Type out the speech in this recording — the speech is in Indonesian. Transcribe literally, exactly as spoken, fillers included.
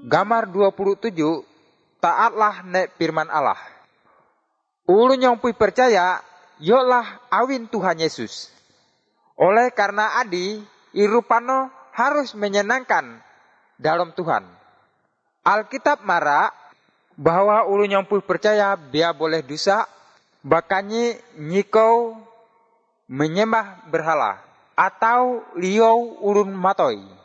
Gambar dua puluh tujuh, taatlah nek firman Allah. Ulun yang pui percaya, yolah awin Tuhan Yesus. Oleh karena adi, irupano harus menyenangkan dalam Tuhan. Alkitab marah bahwa ulun yang pui percaya dia boleh dosa, bakanya nyikau menyembah berhala atau liau ulun matoi.